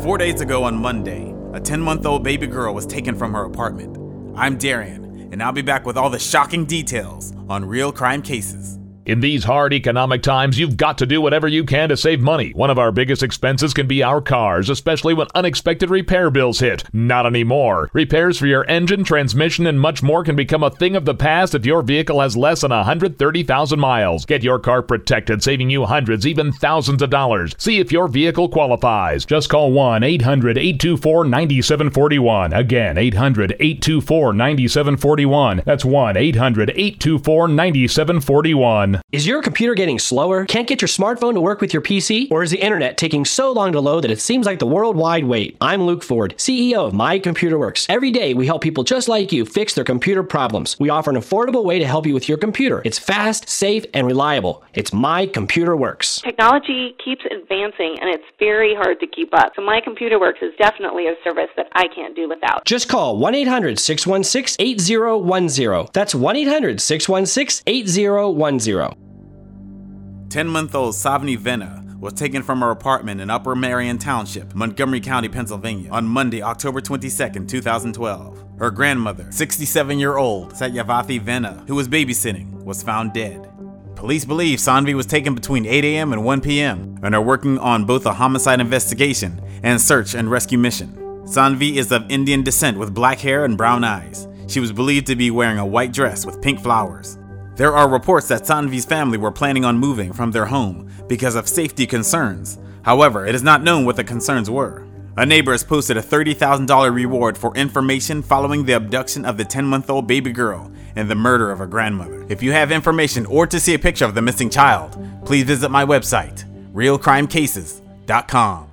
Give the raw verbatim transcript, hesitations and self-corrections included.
Four days ago on Monday, a ten-month-old baby girl was taken from her apartment. I'm Darian, and I'll be back with all the shocking details on Real Crime Cases. In these hard economic times, you've got to do whatever you can to save money. One of our biggest expenses can be our cars, especially when unexpected repair bills hit. Not anymore. Repairs for your engine, transmission, and much more can become a thing of the past if your vehicle has less than one hundred thirty thousand miles. Get your car protected, saving you hundreds, even thousands of dollars. See if your vehicle qualifies. Just call one eight hundred, eight two four, nine seven four one. Again, eight hundred, eight two four, nine seven four one. That's one eight hundred, eight two four, nine seven four one. Is your computer getting slower? Can't get your smartphone to work with your P C? Or is the internet taking so long to load that it seems like the worldwide wait? I'm Luke Ford, C E O of My Computer Works. Every day we help people just like you fix their computer problems. We offer an affordable way to help you with your computer. It's fast, safe, and reliable. It's My Computer Works. Technology keeps advancing and it's very hard to keep up. So My Computer Works is definitely a service that I can't do without. Just call one eight hundred, six one six, eight zero one zero. That's one eight hundred, six one six, eight zero one zero. ten-month-old Savni Vena was taken from her apartment in Upper Marion Township, Montgomery County, Pennsylvania, on Monday, October twenty-second, twenty twelve. Her grandmother, sixty-seven-year-old Satyavati Vena, who was babysitting, was found dead. Police believe Sanvi was taken between eight a.m. and one p.m. and are working on both a homicide investigation and search and rescue mission. Sanvi is of Indian descent with black hair and brown eyes. She was believed to be wearing a white dress with pink flowers. There are reports that Sanvi's family were planning on moving from their home because of safety concerns. However, it is not known what the concerns were. A neighbor has posted a thirty thousand dollars reward for information following the abduction of the ten-month-old baby girl and the murder of her grandmother. If you have information or to see a picture of the missing child, please visit my website, real crime cases dot com.